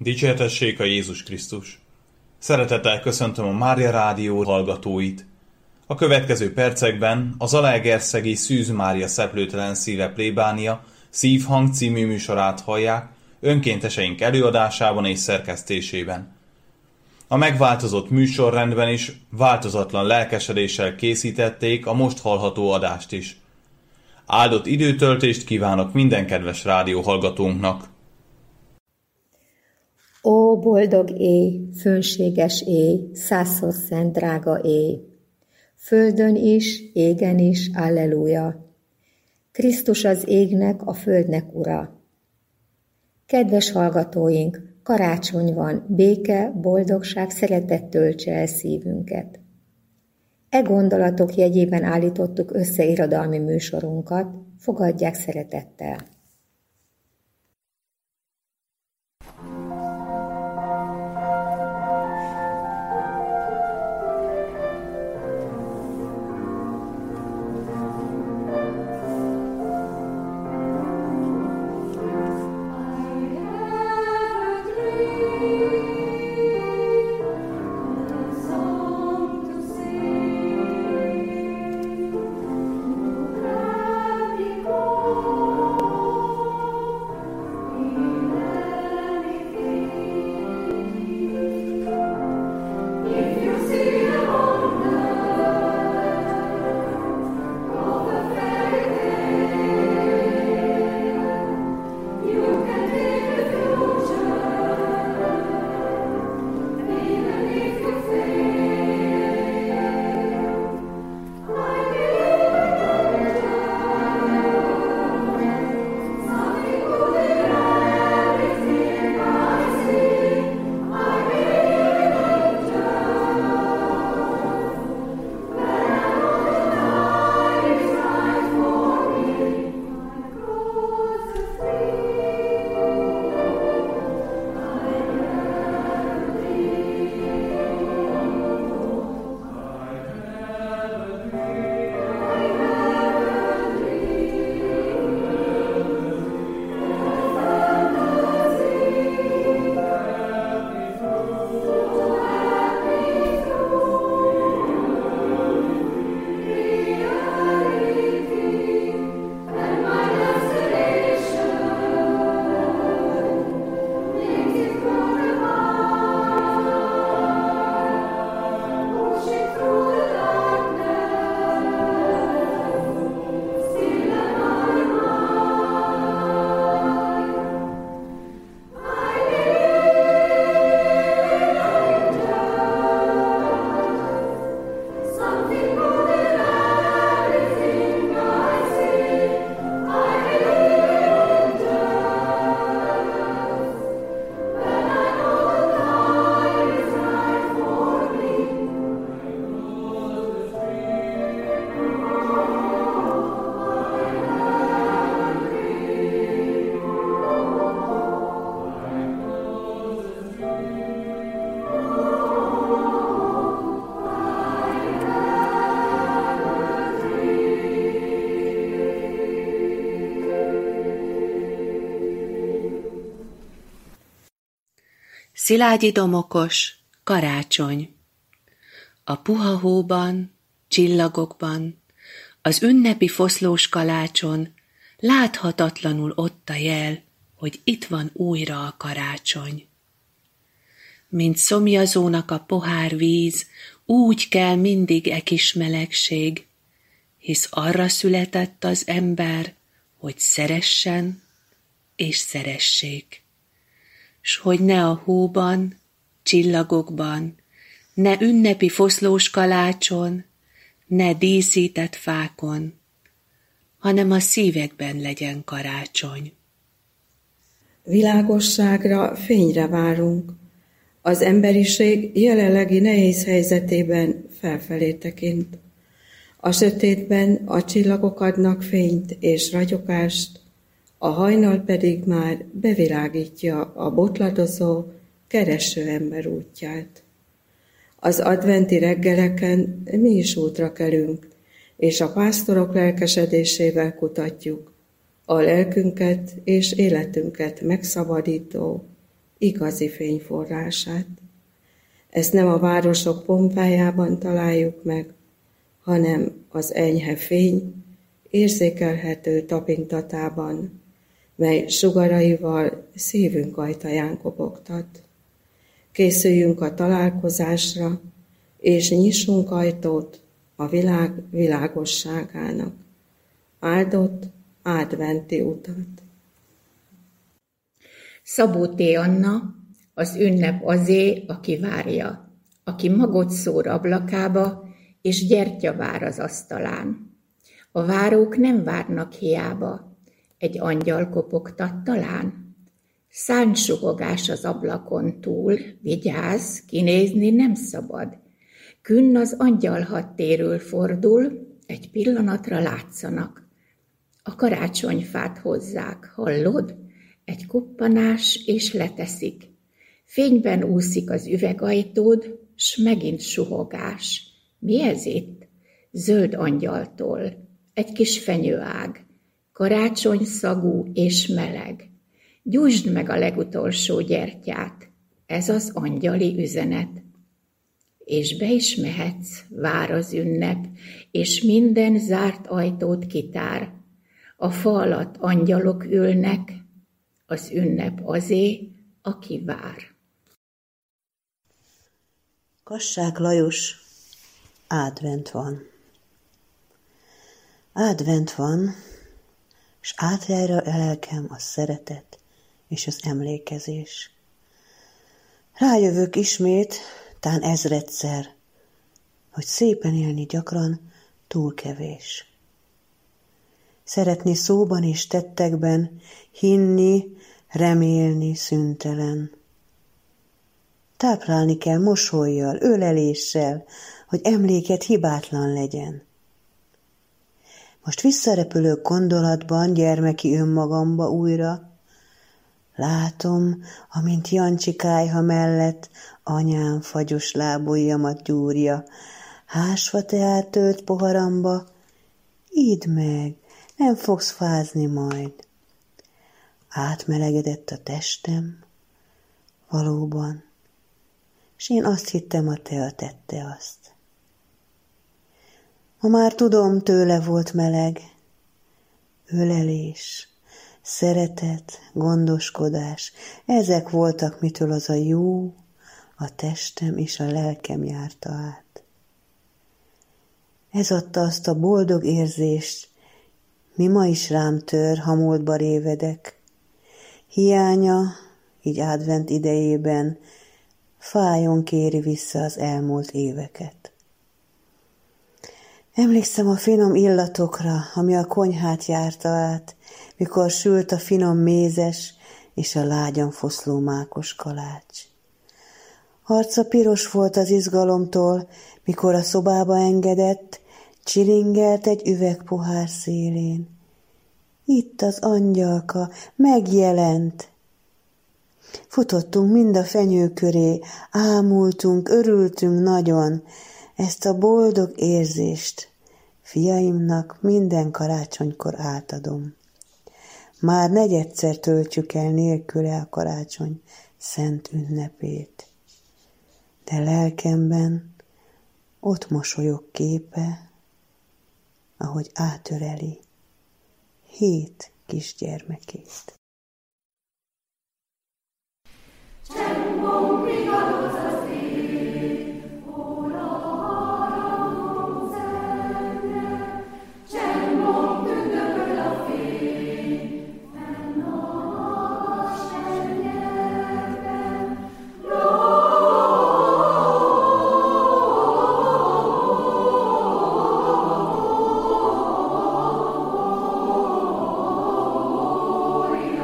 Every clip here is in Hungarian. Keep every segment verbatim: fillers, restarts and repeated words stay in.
Dicsértessék a Jézus Krisztus! Szeretettel köszöntöm a Mária Rádió hallgatóit. A következő percekben a Zalaegerszegi Szűz Mária Szeplőtelen Szíve plébánia Szívhang című műsorát hallják önkénteseink előadásában és szerkesztésében. A megváltozott műsorrendben is változatlan lelkesedéssel készítették a most hallható adást is. Áldott időtöltést kívánok minden kedves rádióhallgatónknak! Ó, boldog éj, fönséges éj, százszor szent drága éj! Földön is, égen is, alleluja! Krisztus az égnek, a földnek ura! Kedves hallgatóink, karácsony van, béke, boldogság, szeretet töltse el szívünket. E gondolatok jegyében állítottuk össze irodalmi műsorunkat, fogadják szeretettel! Szilágyi Domokos, karácsony. A puha hóban, csillagokban, az ünnepi foszlós kalácson láthatatlanul ott a jel, hogy itt van újra a karácsony. Mint szomjazónak a pohár víz, úgy kell mindig e kis melegség, hisz arra született az ember, hogy szeressen és szeressék. S hogy ne a hóban, csillagokban, ne ünnepi foszlós kalácson, ne díszített fákon, hanem a szívekben legyen karácsony. Világosságra, fényre várunk. Az emberiség jelenlegi nehéz helyzetében felfelé tekint. A sötétben a csillagok adnak fényt és ragyogást, a hajnal pedig már bevilágítja a botladozó, kereső ember útját. Az adventi reggeleken mi is útra kelünk, és a pásztorok lelkesedésével kutatjuk a lelkünket és életünket megszabadító, igazi fényforrását. Ezt nem a városok pompájában találjuk meg, hanem az enyhe fény érzékelhető tapintatában, mely sugaraival szívünk ajtaján kopogtat. Készüljünk a találkozásra, és nyissunk ajtót a világ világosságának. Áldott adventi utat. Szabó T. Anna, az ünnep azé, aki várja, aki magot szór ablakába, és gyertya vár az asztalán. A várók nem várnak hiába, egy angyal kopogtat talán. Szánysugogás az ablakon túl, vigyázz, kinézni nem szabad. Künn az angyal hadtérül fordul, egy pillanatra látszanak. A karácsonyfát hozzák, hallod? Egy koppanás, és leteszik. Fényben úszik az üvegajtód, s megint suhogás. Mi ez itt? Zöld angyaltól. Egy kis fenyőág. Karácsony szagú és meleg. Gyújtsd meg a legutolsó gyertyát. Ez az angyali üzenet. És be is mehetsz, vár az ünnep, és minden zárt ajtót kitár. A fa alatt angyalok ülnek, az ünnep azé, aki vár. Kassák Lajos, advent van. Advent van, s átjár a lelkem a szeretet és az emlékezés. Rájövök ismét, tán ezredszer, hogy szépen élni gyakran túl kevés. Szeretni szóban és tettekben, hinni, remélni szüntelen. Táplálni kell mosollyal, öleléssel, hogy emléket hibátlan legyen. Most visszarepülök gondolatban gyermeki önmagamba újra. Látom, amint Jancsi kályha mellett anyám fagyos lábujjamat gyúrja. Hásva teát tölt poharamba, idd meg, nem fogsz fázni majd. Átmelegedett a testem, valóban, s én azt hittem, a tea tette azt. Ma már tudom, tőle volt meleg, ölelés, szeretet, gondoskodás, ezek voltak, mitől az a jó, a testem és a lelkem járta át. Ez adta azt a boldog érzést, mi ma is rám tör, ha múltba révedek. Hiánya, így advent idejében, fájon kéri vissza az elmúlt éveket. Emlékszem a finom illatokra, ami a konyhát járta át, mikor sült a finom mézes és a lágyan foszló mákos kalács. Arca piros volt az izgalomtól, mikor a szobába engedett, csiringelt egy üvegpohár szélén. Itt az angyalka, megjelent! Futottunk mind a fenyő köré, ámultunk, örültünk nagyon, ezt a boldog érzést fiaimnak minden karácsonykor átadom. Már negyedszer töltjük el nélküle a karácsony szent ünnepét, de lelkemben ott mosolyog képe, ahogy átöleli hét kisgyermekét. Gloria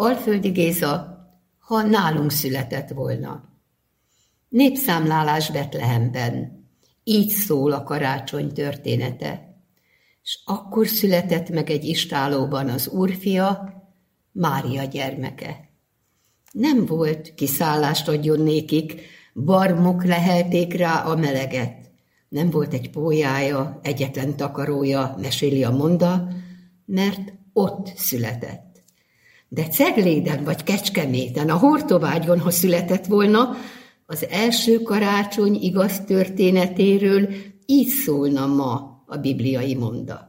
Alföldi Géza, ha nálunk született volna. Népszámlálás Betlehemben. Így szól a karácsony története. És akkor született meg egy istállóban az Úrfia, Mária gyermeke. Nem volt, kiszállást adjon nékik, barmok lehelték rá a meleget. Nem volt egy pólyája, egyetlen takarója, meséli a monda, mert ott született. De Cegléden vagy Kecskeméten, a Hortobágyon, ha született volna, az első karácsony igaz történetéről így szólna ma a bibliai monda.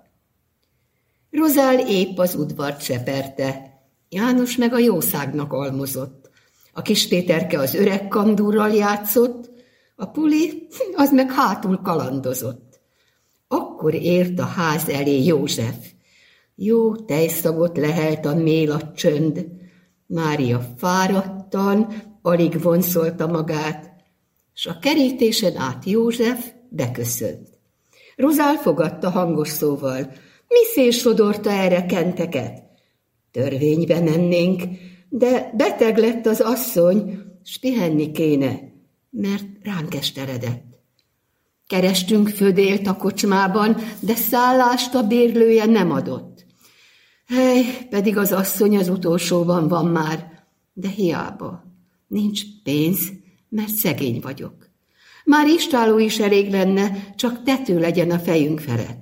Rozál épp az udvart seperte, János meg a jószágnak almozott. A kis Péterke az öreg kandúrral játszott, a Puli az meg hátul kalandozott. Akkor ért a ház elé József. Jó tejszagot lehelt a mélat csönd. Mária fáradtan, alig vonszolta magát, s a kerítésen át József beköszönt. Rozál fogadta hangos szóval. Mi szél sodorta erre kenteket? Törvénybe mennénk, de beteg lett az asszony, s pihenni kéne, mert ránk esteredett. Kerestünk födélt a kocsmában, de szállást a bérlője nem adott. Hely, pedig az asszony az utolsóban van már, de hiába. Nincs pénz, mert szegény vagyok. Már istálló is elég lenne, csak tető legyen a fejünk felett.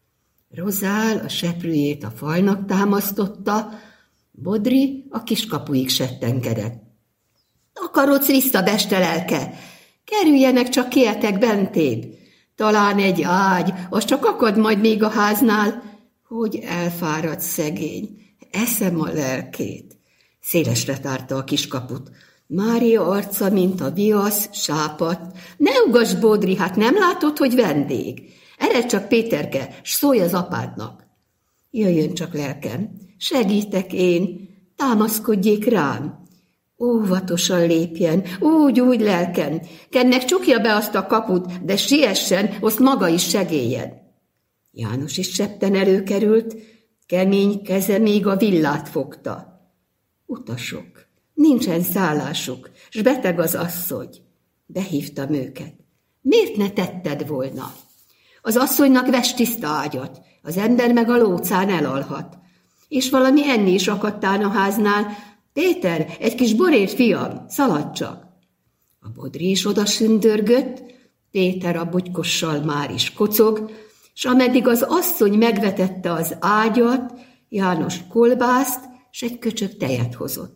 Rozál a seprűjét a falnak támasztotta, Bodri a kiskapuig settenkedett. Akarodsz vissza, bestelelke! Kerüljenek csak kietek bentébb. Talán egy ágy, az csak akad majd még a háznál. Hogy elfáradt szegény, eszem a lelkét. Szélesre tárta a kiskaput. Mária arca, mint a viasz, sápadt. Ne ugass, Bodri, hát nem látod, hogy vendég? Eredj csak, Péterke, s szólj az apádnak. Jöjjön csak, lelkem, segítek én, támaszkodjék rám. Óvatosan lépjen, úgy, úgy, lelkem. Kennek csukja be azt a kaput, de siessen, azt maga is segéljen. János is septen előkerült, kemény keze még a villát fogta. Utasok, nincsen szállásuk, s beteg az asszony. Behívtam őket. Miért ne tetted volna? Az asszonynak vess tiszta ágyat, az ember meg a lócán elalhat. És valami enni is akadtán a háznál. Péter, egy kis borért, fiam, szaladj csak. A Bodri is oda sündörgött, Péter a bugykossal már is kocog, s ameddig az asszony megvetette az ágyat, János kolbászt, s egy köcsög tejet hozott.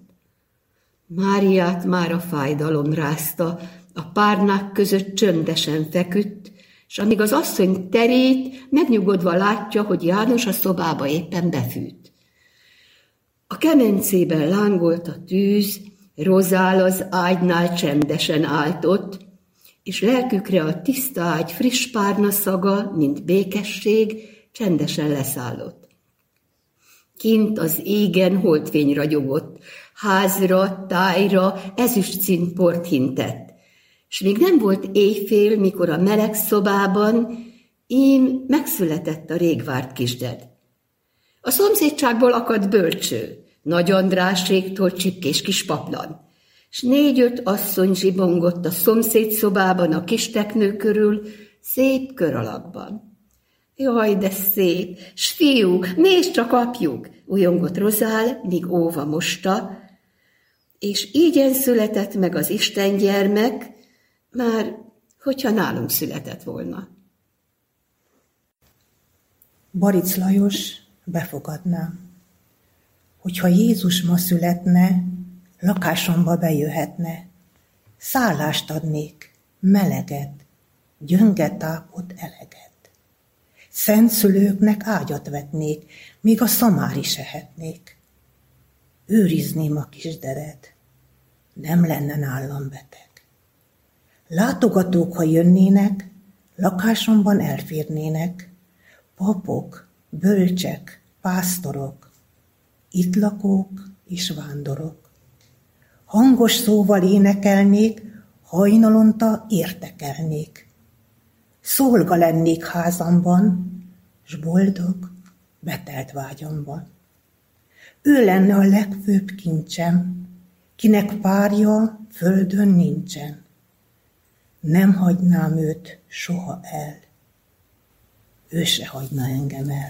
Máriát már a fájdalom rázta, a párnák között csöndesen feküdt, s amíg az asszony terét megnyugodva látja, hogy János a szobába éppen befűt. A kemencében lángolt a tűz, Rozál az ágynál csendesen állt ott, és lelkükre a tiszta ágy friss párna szaga, mint békesség, csendesen leszállott. Kint az égen holdfény ragyogott, házra, tájra ezüstszín port hintett, s még nem volt éjfél, mikor a meleg szobában ím megszületett a rég várt kisded. A szomszédságból akadt bölcső, Nagy Andráséktól csipkés kis paplan, s négy-öt asszony zsibongott a szomszéd szobában a kis teknő körül, szép kör alakban. Jaj, de szép, s fiú, nézd csak, apjuk, ujjongott Rozál, míg óva mosta, és ígyen született meg az Isten gyermek, már hogyha nálunk született volna. Baric Lajos befogadná, hogyha Jézus ma születne, lakásomba bejöhetne, szállást adnék, meleget, gyöngetápot, eleget. Szent szülőknek ágyat vetnék, még a szamár is ehetnék. Őrizném a kisdered, nem lenne nálam beteg. Látogatók, ha jönnének, lakásomban elférnének, papok, bölcsek, pásztorok, itt lakók és vándorok. Hangos szóval énekelnék, hajnalonta értekelnék. Szolga lennék házamban, s boldog, betelt vágyamban. Ő lenne a legfőbb kincsem, kinek párja földön nincsen. Nem hagynám őt soha el, ő se hagyna engem el.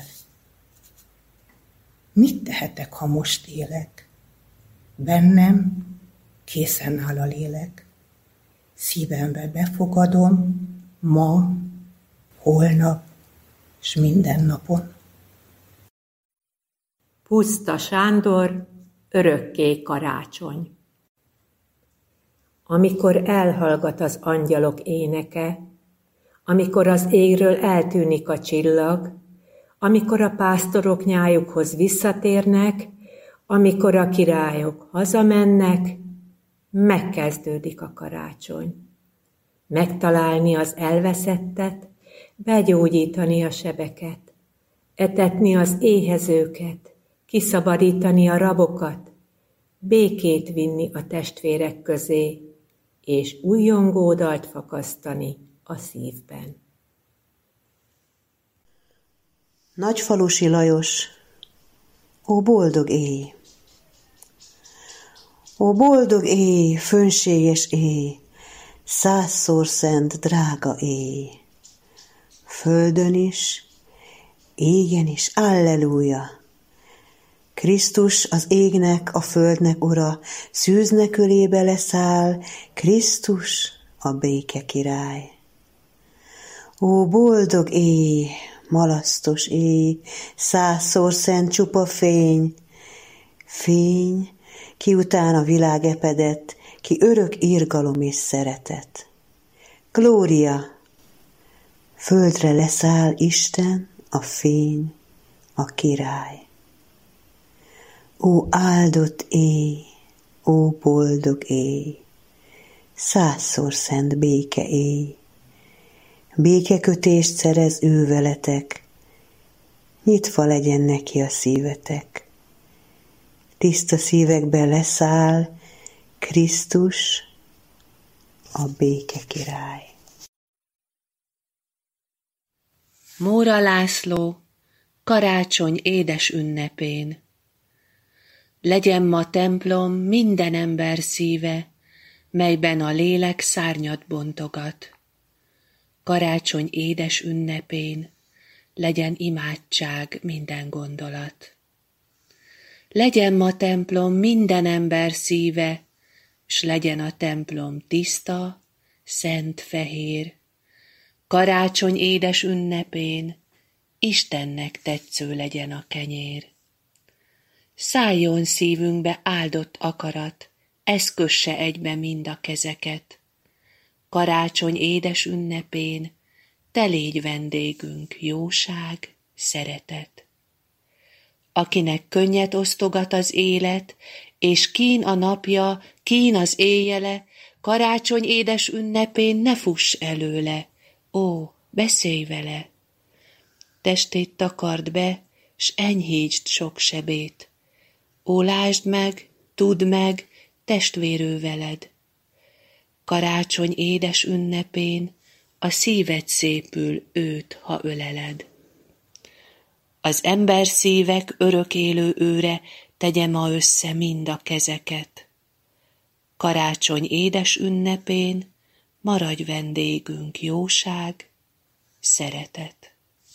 Mit tehetek, ha most élek? Bennem készen áll a lélek. Szívembe befogadom ma, holnap, s minden napon. Puszta Sándor, örökké karácsony. Amikor elhallgat az angyalok éneke, amikor az égről eltűnik a csillag, amikor a pásztorok nyájukhoz visszatérnek, amikor a királyok hazamennek, megkezdődik a karácsony. Megtalálni az elveszettet, begyógyítani a sebeket, etetni az éhezőket, kiszabadítani a rabokat, békét vinni a testvérek közé, és újjongó dalt fakasztani a szívben. Nagyfalusi Lajos, ó boldog éj! Ó boldog éj, fönséges éj, százszor szent drága éj! Földön is, égen is, alleluja! Krisztus az égnek, a földnek ura, szűznek ölébe leszáll, Krisztus a béke király. Ó boldog éj, malasztos éj, százszor szent csupa fény, fény, ki után a világ epedett, ki örök irgalom és szeretet. Glória, földre leszáll Isten, a fény, a király. Ó áldott éj, ó boldog éj, százszor szent béke éj, békekötést szerez ő veletek, nyitva legyen neki a szívetek. Tiszta szívekbe leszáll Krisztus, a béke király. Móra László, karácsony édes ünnepén. Legyen ma templom minden ember szíve, melyben a lélek szárnyat bontogat. Karácsony édes ünnepén legyen imádság minden gondolat. Legyen ma templom minden ember szíve, s legyen a templom tiszta, szent fehér. Karácsony édes ünnepén Istennek tetsző legyen a kenyér. Szálljon szívünkbe áldott akarat, ez kösse egybe mind a kezeket. Karácsony édes ünnepén te légy vendégünk, jóság, szeretet. Akinek könnyet osztogat az élet, és kín a napja, kín az éjjele, karácsony édes ünnepén ne fuss előle, ó, beszélj vele. Testét takard be, s enyhítsd sok sebét. Ó, lásd meg, tudd meg, testvérő veled. Karácsony édes ünnepén a szíved szépül őt, ha öleled. Az ember szívek örökélő őre tegye ma össze mind a kezeket. Karácsony édes ünnepén maradj vendégünk, jóság, szeretet.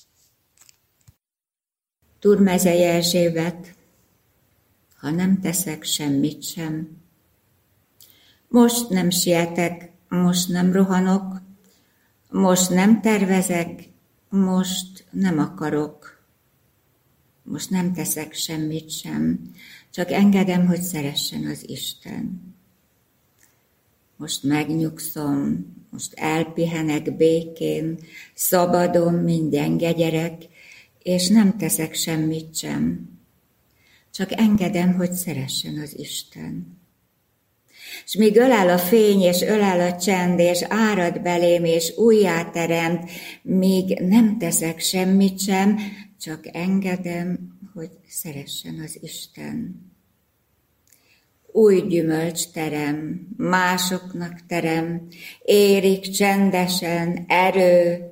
Turmezei Erzsébet, ha nem teszek semmit sem. Most nem sietek, most nem rohanok, most nem tervezek, most nem akarok. Most nem teszek semmit sem, csak engedem, hogy szeressen az Isten. Most megnyugszom, most elpihenek békén, szabadon, mint gyenge gyerek, és nem teszek semmit sem. Csak engedem, hogy szeressen az Isten. És míg ölel a fény, és ölel a csend, és árad belém, és újjáteremt, míg nem teszek semmit sem, csak engedem, hogy szeressen az Isten. Új gyümölcs terem, másoknak terem, érik csendesen, erő,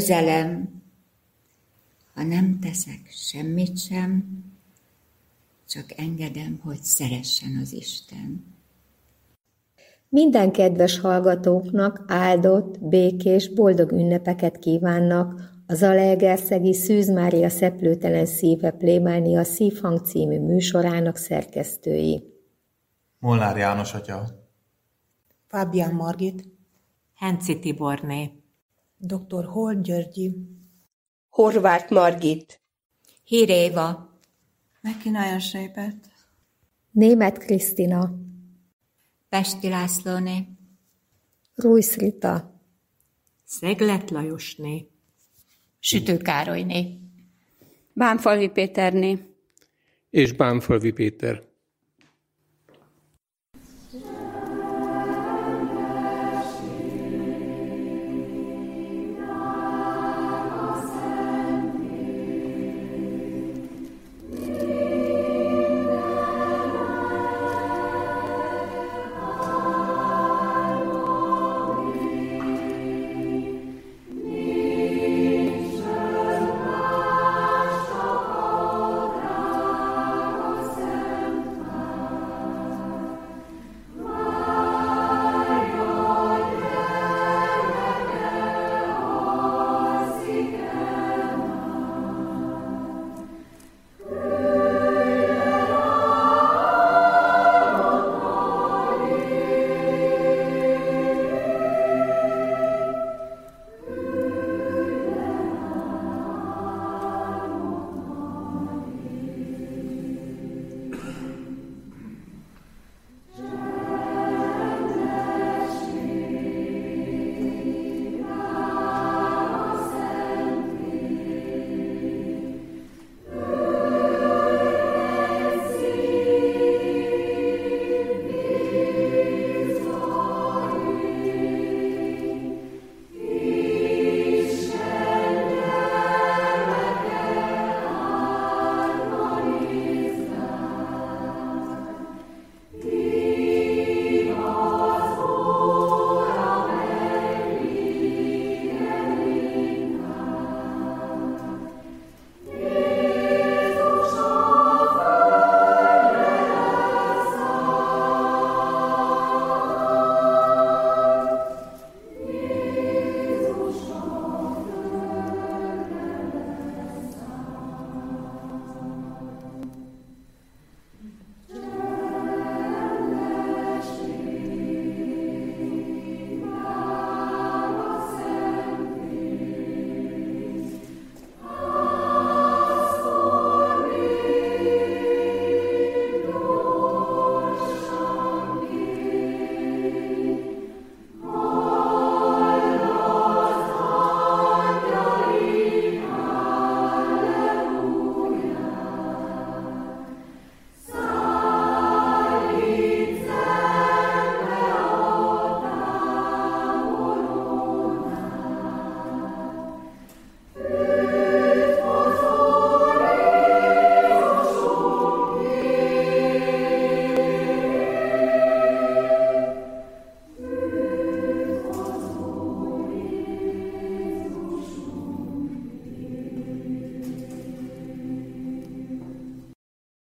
győzelem. Ha nem teszek semmit sem, csak engedem, hogy szeressen az Isten. Minden kedves hallgatóknak áldott, békés, boldog ünnepeket kívánnak a Zalaegerszegi Szűz Mária Szeplőtelen Szíve plébánia Szívhang című műsorának szerkesztői. Molnár János atya, Fábián Margit, Henci Tiborné, dr. Holt Györgyi, Horváth Margit, Hír Éva, Neki nagyon sépet, Németh Krisztina, Pesti Lászlóné, Ruiz Rita, Szeglet Lajosné, Sütő Károlyné, Bánfalvi Péterné és Bánfalvi Péter.